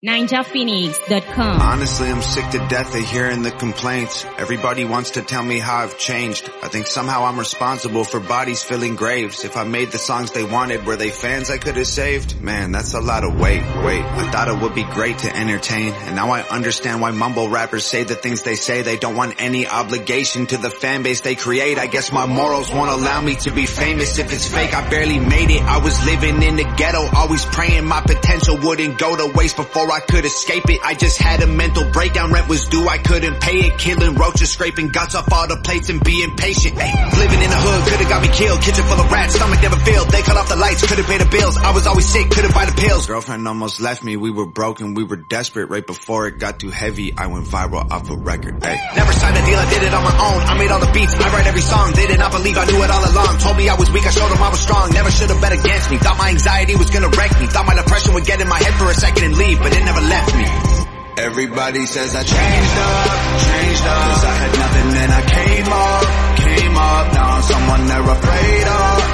NinjaPhoenix.com. Honestly, I'm sick to death of hearing the complaints. Everybody wants to tell me how I've changed. I think somehow I'm responsible for bodies filling graves. If I made the songs they wanted, were they fans I could have saved? Man, that's a lot of weight. I thought it would be great to entertain, and now I understand why mumble rappers say the things they say. They don't want any obligation to the fan base they create. I guess my morals won't allow me to be famous if it's fake. I barely made it. I was living in the ghetto, always praying my potential wouldn't go to waste before I could escape it. I just had a mental breakdown, rent was due, I couldn't pay it. Killing roaches, scraping guts off all the plates and being patient. Ay, living in the hood, could've got me killed. Kitchen full of rats, stomach never filled. They cut off the lights, couldn't pay the bills. I was always sick, couldn't buy the pills. Girlfriend almost left me, we were broken, we were desperate. Right before it got too heavy, I went viral off a record. Ay. Never signed a deal, I did it on my own. I made all the beats, I write every song. They did not believe I knew it all along. Told me I was weak, I showed them I was strong. Never should've bet against me. Thought my anxiety was gonna wreck me. Thought my depression would get in my head for a second and leave, but it never left me. Everybody says I changed up, cause I had nothing then I came up, now I'm someone they're afraid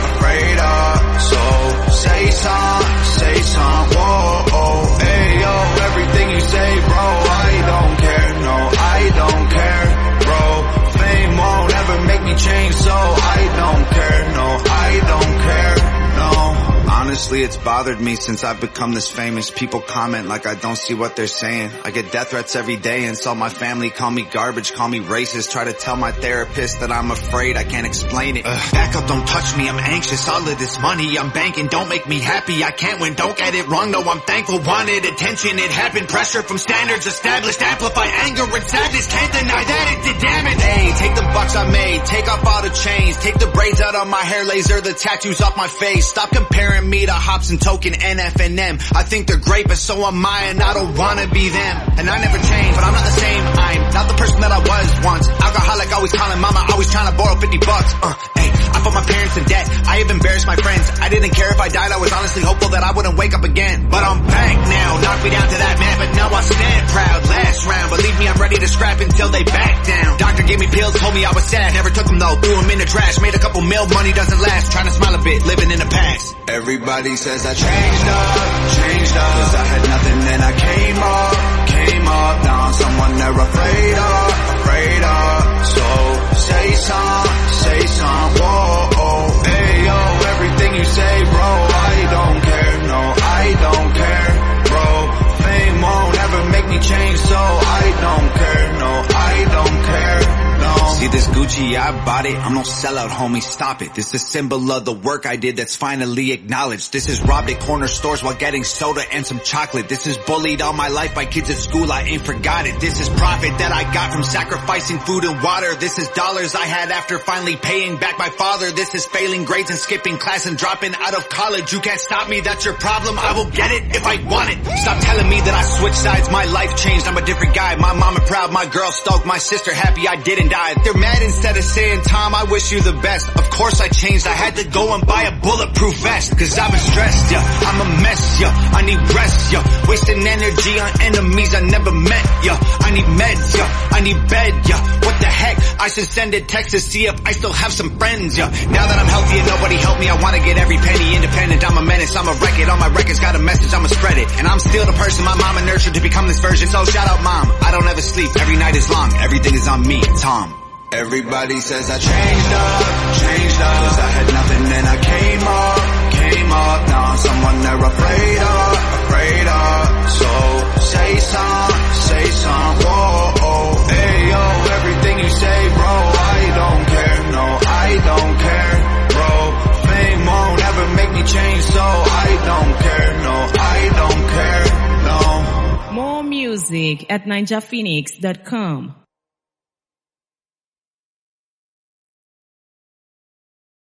of, so say some, whoa, hey yo, everything you say bro, I don't care, no, I don't care, bro, fame won't ever make me change, so I don't care, no, I don't care, no. Honestly, it's bothered me since I've become this famous. People comment like I don't see what they're saying. I get death threats every day and so my family call me garbage, call me racist. Try to tell my therapist that I'm afraid, I can't explain it. Back up, don't touch me, I'm anxious. All of this money I'm banking don't make me happy. I can't win, don't get it wrong, no, I'm thankful. Wanted attention, it happened. Pressure from standards established. Amplify anger and sadness, can't deny that it did damage. Hey, take the bucks I made, take off all the chains. Take the braids out of my hair, laser the tattoos off my face. Stop comparing me to Hops and Token, NF and M. I think they're great, but so am I, and I don't wanna be them. And I never change, but I'm not the same. I'm not the person that I was once. Alcoholic, always calling mama, always trying to borrow $50. Hey, I put my parents in debt. I have embarrassed my friends. I didn't care if I died. I was honestly hopeful that I wouldn't wake up again. But I'm back now, knock me down to that man, but now I stand proud. Last round, believe me, I'm ready to scrap until they back down. Doctor gave me pills, told me I was sad. Never took them though, threw them in the trash. Made a couple mil, money doesn't last. Trying to smile a bit, living in the past. Everybody says I changed up, cause I had nothing then I came up, now I'm someone they're afraid of, so say some, whoa, hey yo, everything you say bro, I don't care, no, I don't care, bro, fame won't ever make me change, so I don't care, no, I don't care. See this Gucci, I bought it, I'm no sellout homie, stop it. This is a symbol of the work I did that's finally acknowledged. This is robbed at corner stores while getting soda and some chocolate. This is bullied all my life by kids at school, I ain't forgot it. This is profit that I got from sacrificing food and water. This is dollars I had after finally paying back my father. This is failing grades and skipping class and dropping out of college. You can't stop me, that's your problem, I will get it if I want it. Stop telling me that I switched sides, my life changed, I'm a different guy. My mama proud, my girl stoked, my sister happy I didn't die. They're mad instead of saying, Tom, I wish you the best. Of course I changed, I had to go and buy a bulletproof vest. Cause I've been stressed, yeah, I'm a mess, yeah, I need rest, yeah, wasting energy on enemies I never met, yeah, I need meds, yeah, I need bed, yeah, what the heck, I should send a text to see if I still have some friends, yeah, now that I'm healthy and nobody helped me, I wanna get every penny independent, I'm a menace, I'm a record, all my records got a message, I'ma spread it, and I'm still the person my mama nurtured to become this version, so shout out mom, I don't ever sleep, every night is long, everything is on me, Tom. Everybody says I changed up, cause I had nothing then I came up, now I'm someone they're afraid of, so say some, whoa, hey yo, everything you say bro, I don't care, no, I don't care, bro, fame won't ever make me change, so I don't care, no, I don't care, no. More music at NinjaPhoenix.com.